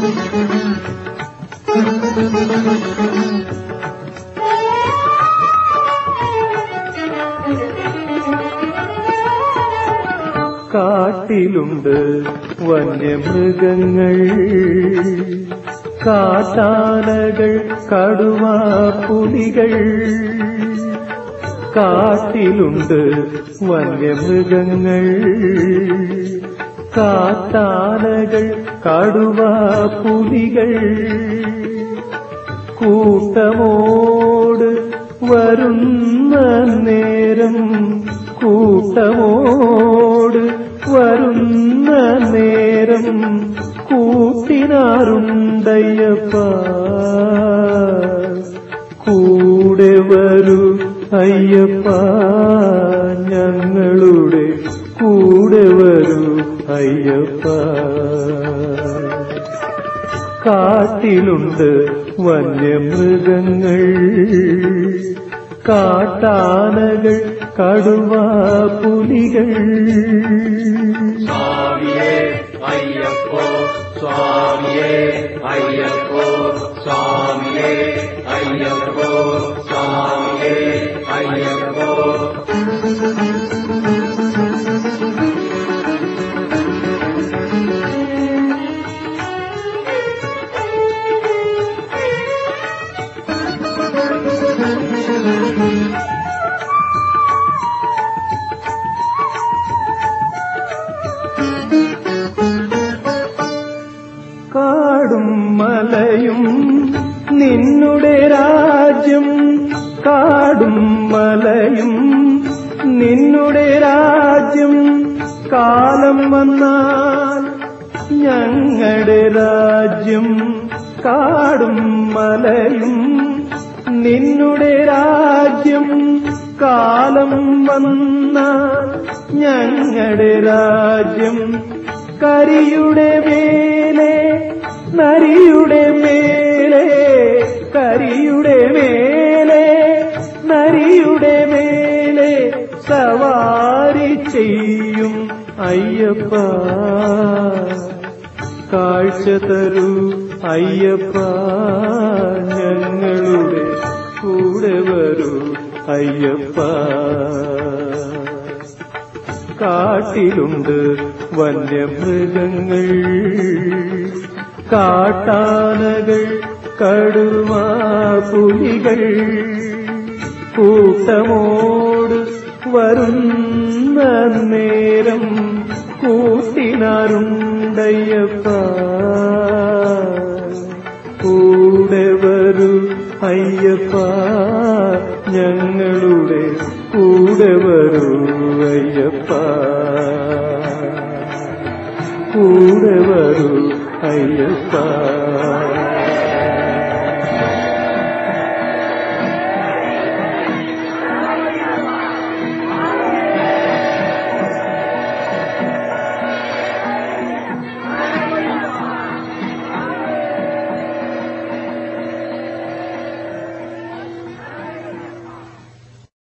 കാട്ടിലുണ്ട് വന്യമൃഗങ്ങൾ, കാട്ടാനകൾ, കടുവാ, പുലികൾ. കാട്ടിലുണ്ട് വന്യമൃഗങ്ങൾ, കാട്ടാനകൾ, കടുവാ, പുലികൾ. കൂട്ടമോട് വരുന്ന നേരം, കൂട്ടമോട് വരുന്ന നേരം കൂട്ടിനാരുണ്ടയ്യപ്പ. കൂടെ വരൂ അയ്യപ്പ, ഞങ്ങളുടെ കൂടെ വരൂ അയ്യപ്പ. കാട്ടിലുണ്ട് വന്യമൃഗങ്ങൾ, കാട്ടാനകൾ, കടുവാ, പുലികൾ. സ്വാമിയേ അയ്യപ്പോ, സ്വാമിയേ അയ്യപ്പോ, സ്വാമിയേ അയ്യപ്പോ, സ്വാമിയേ അയ്യപ്പോ. കാടും മലയും നിന്നുടെ രാജ്യം, കാടും മലയും നിന്നുടെ രാജ്യം. കാലം വന്നാൽ ഞങ്ങളുടെ രാജ്യം, കാടും മലയും നിന്നുടെ രാജ്യം. കാലം വന്നാൽ ഞങ്ങളുടെ രാജ്യം. കരിയുടെ മേലെ, നരിയുടെ മേലെ, കരിയുടെ മേലെ, നരിയുടെ മേലെ സവാരി ചെയ്യും അയ്യപ്പ. കാഴ്ച തരൂ അയ്യപ്പ, ഞങ്ങളുടെ കൂടെ വരൂ അയ്യപ്പ. കാട്ടിലുണ്ട് വന്യമൃഗങ്ങൾ, കാട്ടാനകൾ, കടുവാ, പുലികൾ. കൂട്ടമോട് വരുന്ന നേരം കൂട്ടിനാരുണ്ടയ്യപ്പ. കൂടെ വരൂ അയ്യപ്പ, ഞങ്ങളുടെ കൂടെ വരൂ അയ്യപ്പ. കൂടെ വരൂ അയ്യപ്പ.